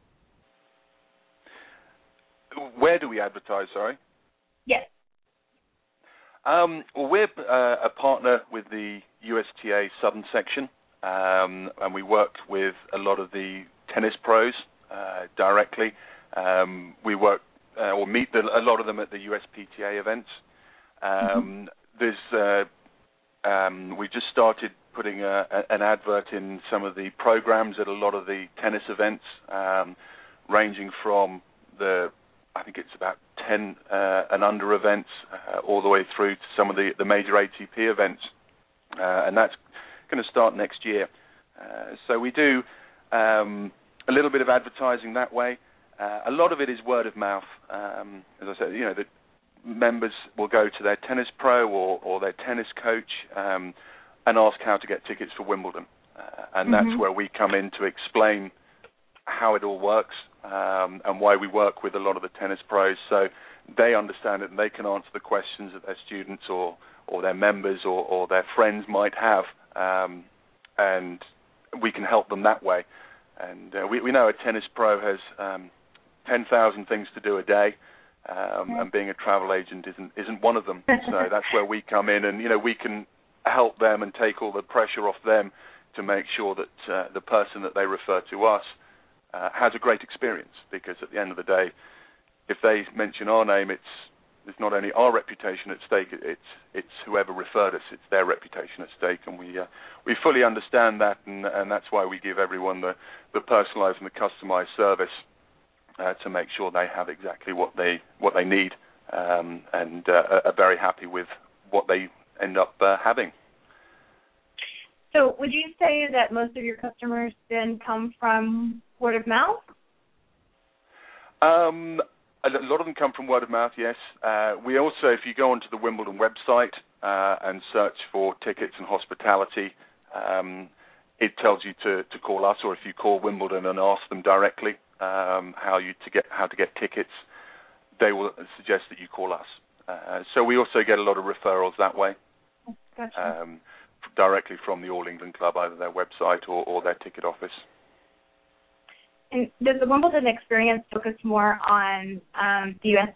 Where do we advertise, sorry? Yes. Um, well, we're uh, a partner with the U S T A Southern Section, um, and we work with a lot of the tennis pros uh, directly. Um, we work uh, or meet the, a lot of them at the U S P T A events. Um, mm-hmm. There's uh, um, we just started putting a, a, an advert in some of the programs at a lot of the tennis events, um, ranging from the I think it's about ten uh, and under events, uh, all the way through to some of the, the major A T P events, uh, and that's going to start next year. Uh, so we do um, a little bit of advertising that way. Uh, a lot of it is word of mouth. Um, as I said, you know, the members will go to their tennis pro or, or their tennis coach um, and ask how to get tickets for Wimbledon, uh, and mm-hmm. that's where we come in to explain how it all works. Um, and why we work with a lot of the tennis pros, so they understand it and they can answer the questions that their students or, or their members or, or their friends might have, um, and we can help them that way. And uh, we, we know a tennis pro has um, ten thousand things to do a day, um, and being a travel agent isn't isn't one of them. So that's where we come in, and you know we can help them and take all the pressure off them to make sure that uh, the person that they refer to us Uh, has a great experience, because at the end of the day, if they mention our name, it's it's not only our reputation at stake, it's it's whoever referred us, it's their reputation at stake, and we uh, we fully understand that, and, and that's why we give everyone the, the personalised and the customised service uh, to make sure they have exactly what they what they need, um, and uh, are very happy with what they end up uh, having. So would you say that most of your customers then come from word of mouth? Um, a lot of them come from word of mouth, yes. Uh, we also, if you go onto the Wimbledon website uh, and search for tickets and hospitality, um, it tells you to, to call us, or if you call Wimbledon and ask them directly um, how you to get how to get tickets, they will suggest that you call us. Uh, so we also get a lot of referrals that way. Gotcha. Um, directly from the All England Club, either their website or, or their ticket office. And does the Wimbledon experience focus more on um, the U S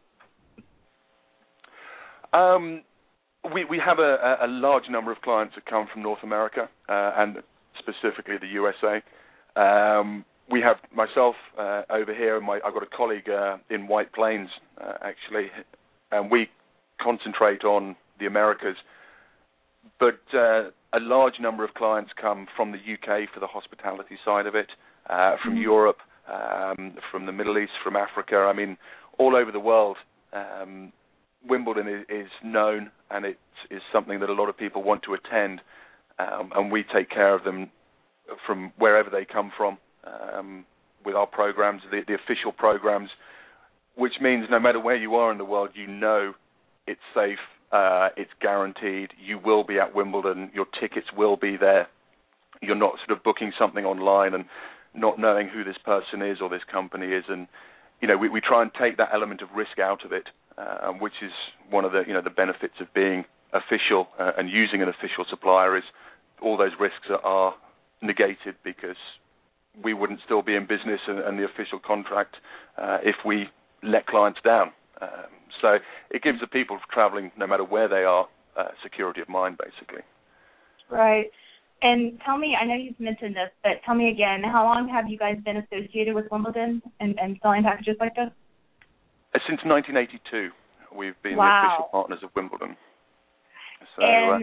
A? Um, we, we have a, a large number of clients that come from North America, uh, and specifically the U S A. Um, we have myself uh, over here, and my, I've got a colleague uh, in White Plains, uh, actually, and we concentrate on the Americas. But uh, a large number of clients come from the U K for the hospitality side of it, uh, from mm-hmm. Europe, um, from the Middle East, from Africa. I mean, all over the world, um, Wimbledon is, is known, and it is something that a lot of people want to attend, um, and we take care of them from wherever they come from um, with our programs, the, the official programs, which means no matter where you are in the world, you know it's safe. Uh, it's guaranteed. You will be at Wimbledon. Your tickets will be there. You're not sort of booking something online and not knowing who this person is or this company is. And you know, we, we try and take that element of risk out of it, uh, which is one of the you know the benefits of being official uh, and using an official supplier. Is all those risks are, are negated, because we wouldn't still be in business and, and the official contract uh, if we let clients down. Um, so it gives the people traveling, no matter where they are, uh, security of mind, basically. Right. And tell me, I know you've mentioned this, but tell me again, how long have you guys been associated with Wimbledon and, and selling packages like this? Uh, since nineteen eighty-two, we've been wow. the official partners of Wimbledon. So, and uh,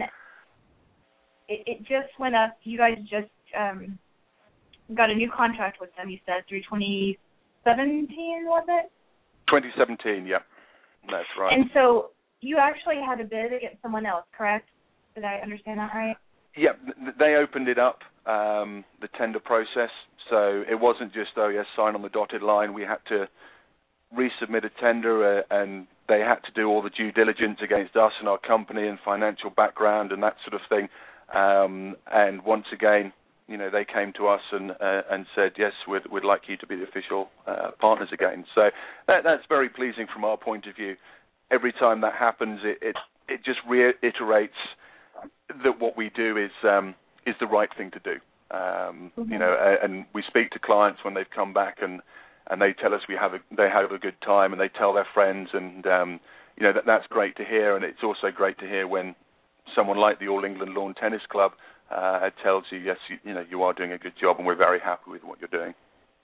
it, it just went up. You guys just um, got a new contract with them, you said, through twenty seventeen, was it? twenty seventeen, yeah. That's right. And so you actually had a bid against someone else, correct? Did I understand that right? Yeah, they opened it up, um, the tender process. So it wasn't just, oh, yes, sign on the dotted line. We had to resubmit a tender, uh, and they had to do all the due diligence against us and our company and financial background and that sort of thing. Um, and once again, you know, they came to us and uh, and said, yes, we'd, we'd like you to be the official uh, partners again. So that, that's very pleasing from our point of view. Every time that happens, it it, it just reiterates that what we do is um, is the right thing to do. Um, mm-hmm. You know, and we speak to clients when they've come back, and, and they tell us we have a, they have a good time, and they tell their friends, and um, you know that that's great to hear. And it's also great to hear when someone like the All England Lawn Tennis Club Uh, it tells you, yes, you, you know, you are doing a good job, and we're very happy with what you're doing.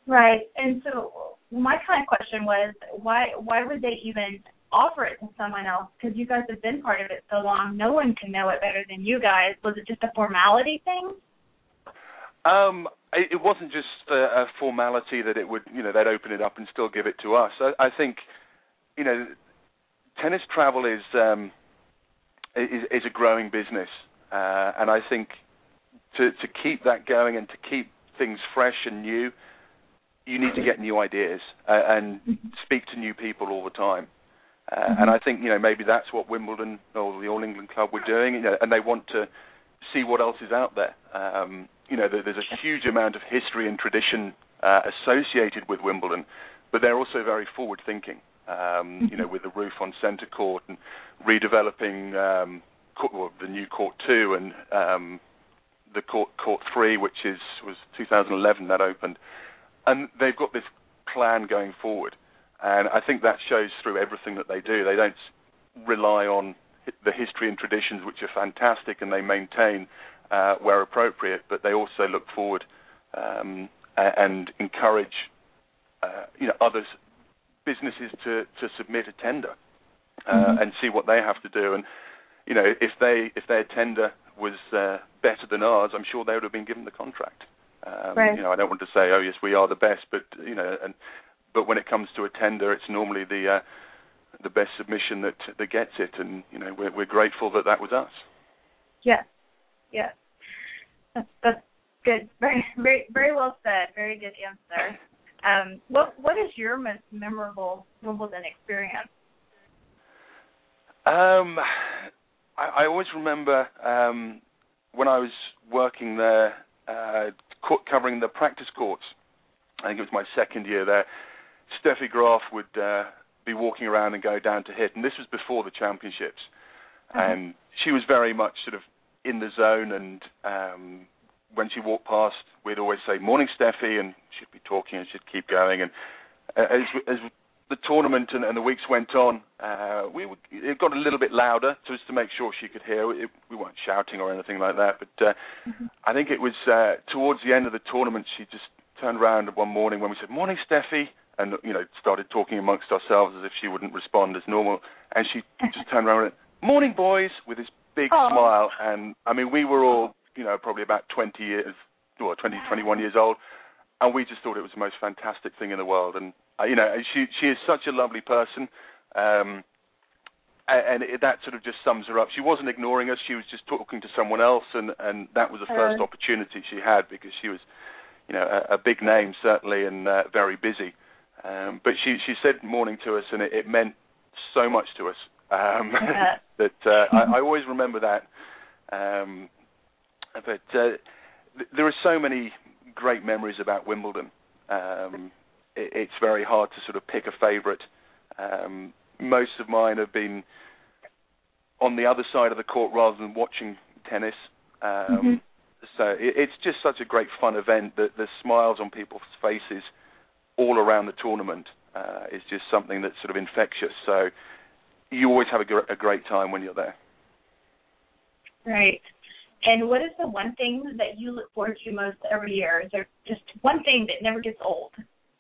Right. And so my kind of question was, why why would they even offer it to someone else? Because you guys have been part of it so long. No one can know it better than you guys. Was it just a formality thing? Um, it, it wasn't just a, a formality that it would, you know, they'd open it up and still give it to us. I, I think, you know, tennis travel is um, is, is a growing business, uh, and I think to to keep that going and to keep things fresh and new, you need to get new ideas uh, and speak to new people all the time. Uh, mm-hmm. And I think, you know, maybe that's what Wimbledon or the All England Club were doing, you know, and they want to see what else is out there. Um, you know, there's a huge amount of history and tradition uh, associated with Wimbledon, but they're also very forward-thinking, um, mm-hmm. you know, with the roof on centre court and redeveloping um, court, well, the new Court two and um, the Court, court three, which is was two thousand eleven that opened. And they've got this plan going forward. And I think that shows through everything that they do. They don't rely on the history and traditions, which are fantastic, and they maintain uh, where appropriate, but they also look forward um, and encourage uh, you know, others, businesses to, to submit a tender uh, mm-hmm. and see what they have to do. And you know, if they if their tender was uh, better than ours, I'm sure they would have been given the contract. Um, right. You know, I don't want to say, oh yes, we are the best, but you know, and but when it comes to a tender, it's normally the uh, the best submission that that gets it, and you know, we're, we're grateful that that was us. Yes, yes, that's, that's good. Very, very, very well said. Very good answer. Um, what what is your most memorable Wimbledon experience? Um, I, I always remember um, when I was working there, uh, covering the practice courts. I think it was my second year there. Steffi Graf would uh, be walking around and go down to hit, and this was before the championships. Uh-huh. And she was very much sort of in the zone, and um, when she walked past, we'd always say, "Morning, Steffi," and she'd be talking and she'd keep going. And as, as the tournament and, and the weeks went on, uh, we would, it got a little bit louder just to make sure she could hear. It, we weren't shouting or anything like that, but uh, mm-hmm. I think it was uh, towards the end of the tournament, she just turned around one morning when we said, "Morning, Steffi," and you know, started talking amongst ourselves as if she wouldn't respond as normal, and she just turned around and went, "Morning, boys," with this big Aww. smile. And I mean, we were all, you know, probably about twenty years, or twenty, twenty-one years old, and we just thought it was the most fantastic thing in the world. And uh, you know, she she is such a lovely person, um, and, and it, that sort of just sums her up. She wasn't ignoring us; she was just talking to someone else, and, and that was the first uh. opportunity she had, because she was, you know, a, a big name certainly, and uh, very busy. Um, but she she said morning to us, and it, it meant so much to us um, yeah. that uh, I, I always remember that. Um, but uh, th- there are so many great memories about Wimbledon. Um, it, it's very hard to sort of pick a favourite. Um, most of mine have been on the other side of the court rather than watching tennis. Um, mm-hmm. So it, it's just such a great fun event that the smiles on people's faces all around the tournament uh, is just something that's sort of infectious. So you always have a, gr- a great time when you're there. Right. And what is the one thing that you look forward to most every year? Is there just one thing that never gets old?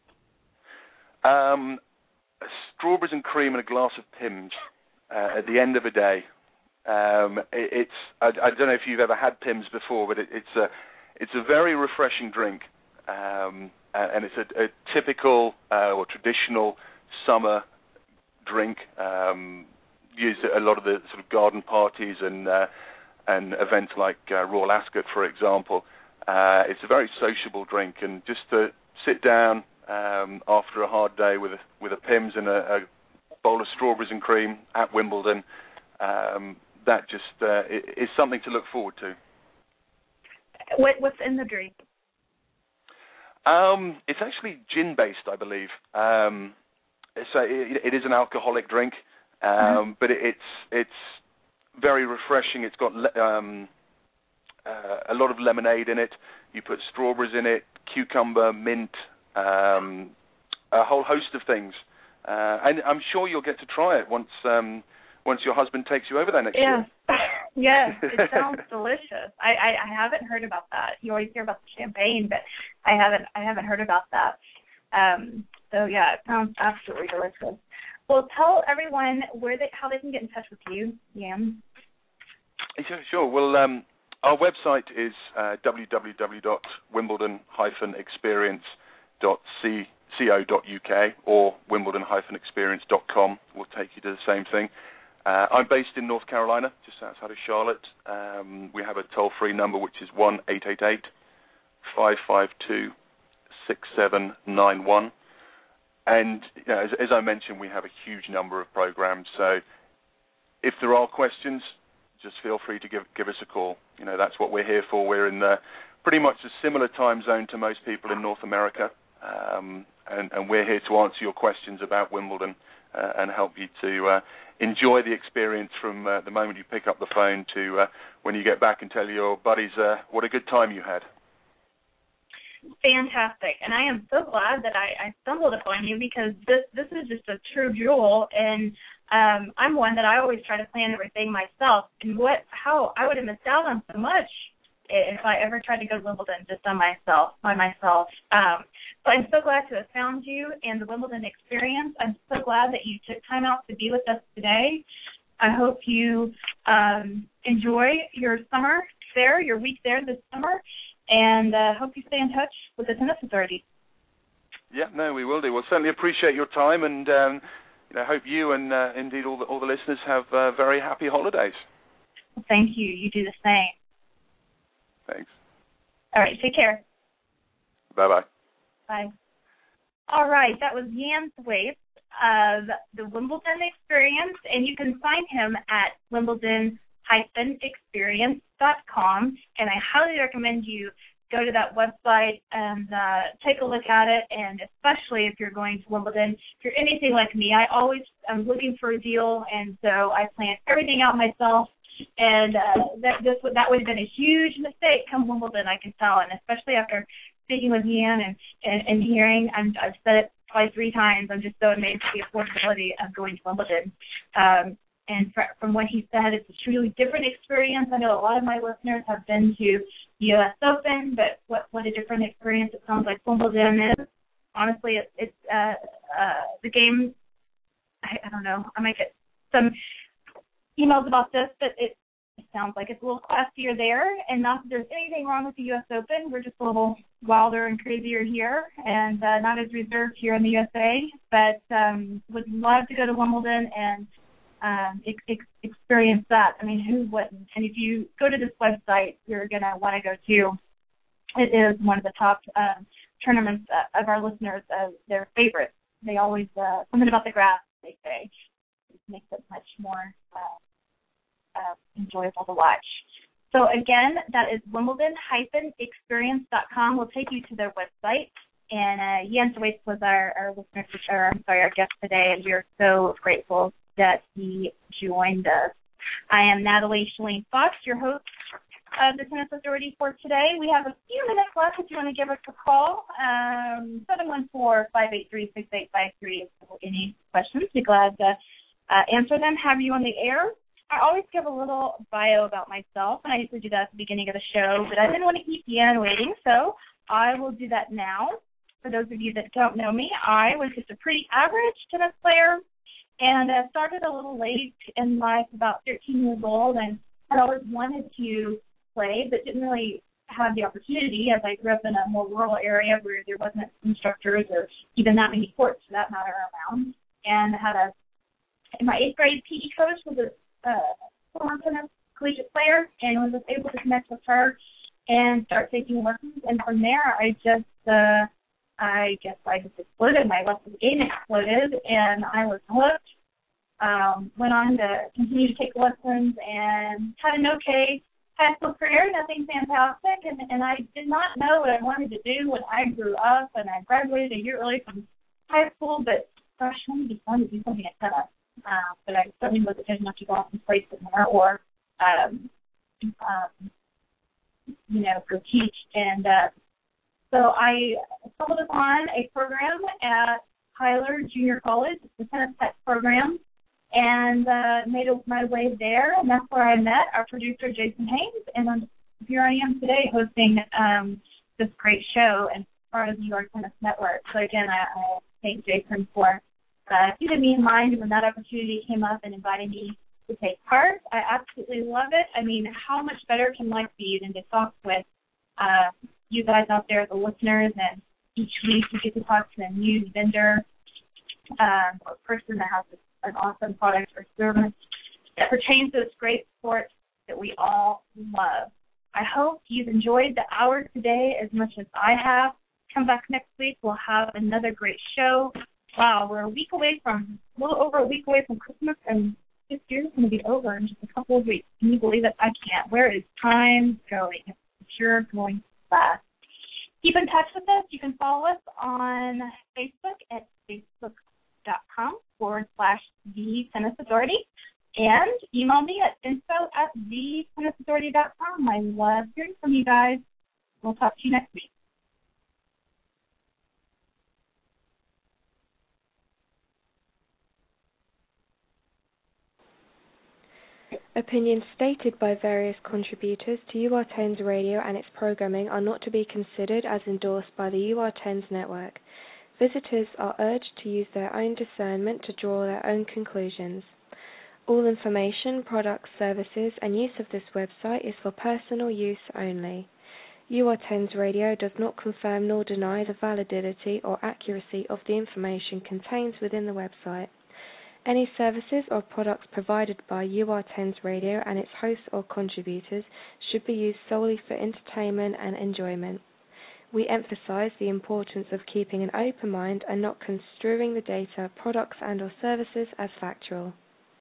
Um, strawberries and cream and a glass of Pimm's uh, at the end of a day. Um, it, it's I, I don't know if you've ever had Pimm's before, but it, it's a it's a very refreshing drink. Um, and it's a, a typical uh, or traditional summer drink, um, used at a lot of the sort of garden parties and uh, and events like uh, Royal Ascot, for example. Uh, it's a very sociable drink, and just to sit down um, after a hard day with a, with a Pimm's and a, a bowl of strawberries and cream at Wimbledon, um, that just uh, is something to look forward to. What, what's in the drink? Um, it's actually gin-based, I believe. Um, so it, it is an alcoholic drink, um, mm-hmm. but it, it's it's very refreshing. It's got le- um, uh, a lot of lemonade in it. You put strawberries in it, cucumber, mint, um, a whole host of things. Uh, and I'm sure you'll get to try it once um, once your husband takes you over there next yeah. year. Yes, it sounds delicious. I, I, I haven't heard about that. You always hear about the champagne, but I haven't I haven't heard about that. Um, so, yeah, it sounds absolutely delicious. Well, tell everyone where they, how they can get in touch with you, Jan. Sure, sure. Well, um, our website is uh, w w w dot wimbledon dash experience dot co dot u k or wimbledon dash experience dot com will take you to the same thing. Uh, I'm based in North Carolina, just outside of Charlotte. Um, we have a toll-free number, which is one eight eight eight, five five two, six seven nine one. And you know, as, as I mentioned, we have a huge number of programs. So if there are questions, just feel free to give give us a call. You know, that's what we're here for. We're in the, pretty much a similar time zone to most people in North America, um, and, and we're here to answer your questions about Wimbledon uh, and help you to uh, enjoy the experience from uh, the moment you pick up the phone to uh, when you get back and tell your buddies uh, what a good time you had. Fantastic, and I am so glad that I, I stumbled upon you, because this this is just a true jewel, and um, I'm one that I always try to plan everything myself, and what how I would have missed out on so much if I ever tried to go to Wimbledon just on myself, by myself. Um, so I'm so glad to have found you and the Wimbledon experience. I'm so glad that you took time out to be with us today. I hope you um, enjoy your summer there, your week there this summer, and uh, hope you stay in touch with the Tennis Authority. Yeah, no, we will do. We'll certainly appreciate your time, and um, you know, hope you and uh, indeed all the, all the listeners have uh, very happy holidays. Well, thank you. You do the same. Thanks. All right, take care. Bye-bye. Bye. All right, that was Jan Thwaites of the Wimbledon Experience, and you can find him at wimbledon dash experience dot com, and I highly recommend you go to that website and uh, take a look at it, and especially if you're going to Wimbledon. If you're anything like me, I always am looking for a deal, and so I plan everything out myself, and uh, that, this, that would have been a huge mistake come Wimbledon, I can tell, and especially after speaking with Jan and, and, and hearing, and I've said it probably three times, I'm just so amazed at the affordability of going to Wimbledon. Um, And from what he said, it's a truly different experience. I know a lot of my listeners have been to U S Open, but what, what a different experience it sounds like Wimbledon is. Honestly, it, it's uh, uh, the game, I, I don't know, I might get some emails about this, but it, it sounds like it's a little classier there, and not that there's anything wrong with the U S Open. We're just a little wilder and crazier here, and uh, not as reserved here in the U S A, but um, would love to go to Wimbledon and Um, ex- experience that. I mean, who wouldn't? And if you go to this website, you're going to want to go to. It is one of the top uh, tournaments uh, of our listeners, uh, their favorites. They always, uh, something about the grass, they say, it makes it much more uh, uh, enjoyable to watch. So, again, that is wimbledon dash experience dot com. We'll take you to their website. And uh, Jan Thwaites was our, our listener, or I'm sorry, our guest today, and we are so grateful that he joined us. I am Natalie Shalene Fox, your host of the Tennis Authority for today. We have a few minutes left if you want to give us a call. Um, seven one four, five eight three, six eight five three. If you have any questions, be glad to uh, answer them, have you on the air. I always give a little bio about myself, and I usually do that at the beginning of the show, but I didn't want to keep Jan waiting, so I will do that now. For those of you that don't know me, I was just a pretty average tennis player, and I started a little late in life, about thirteen years old, and I always wanted to play, but didn't really have the opportunity, as I grew up in a more rural area where there wasn't instructors or even that many courts, for that matter, around. And I had a, in my eighth grade P E coach was a uh, former tennis collegiate player, and was able to connect with her and start taking lessons. And from there, I just, uh, I guess I just exploded. My lesson game exploded, and I was hooked. Um, went on to continue to take lessons and had an okay high school career, nothing fantastic, and, and I did not know what I wanted to do when I grew up, and I graduated a year early from high school, but gosh, wouldn't it be fun to do something at tennis? Uh, but I certainly wasn't good enough to go off and play somewhere or, um, um, you know, go teach. And uh, so I stumbled upon a program at Tyler Junior College, the tennis tech program, and uh, made my way there, and that's where I met our producer, Jason Haynes, and I'm, here I am today hosting um, this great show. And part of the U R Tennis Network. So again, I, I thank Jason for uh, keeping me in mind when that opportunity came up and inviting me to take part. I absolutely love it. I mean, how much better can life be than to talk with uh, you guys out there, the listeners, and each week you get to talk to a new vendor um, or person that has an awesome product or service that pertains to this great sport that we all love. I hope you've enjoyed the hour today as much as I have. Come back next week. We'll have another great show. Wow, we're a week away from, a little over a week away from Christmas, and this year's going to be over in just a couple of weeks. Can you believe it? I can't. Where is time going? It's sure going fast. Keep in touch with us. You can follow us on Facebook at facebook.com forward slash the Tennis Authority. And email me at info at the tennis authority dot com. I love hearing from you guys. We'll talk to you next week. Opinions stated by various contributors to U R Ten's radio and its programming are not to be considered as endorsed by the U R Ten's network. Visitors are urged to use their own discernment to draw their own conclusions. All information, products, services, and use of this website is for personal use only. U R Ten's radio does not confirm nor deny the validity or accuracy of the information contained within the website. Any services or products provided by U R Ten's radio and its hosts or contributors should be used solely for entertainment and enjoyment. We emphasize the importance of keeping an open mind and not construing the data, products, and or services as factual.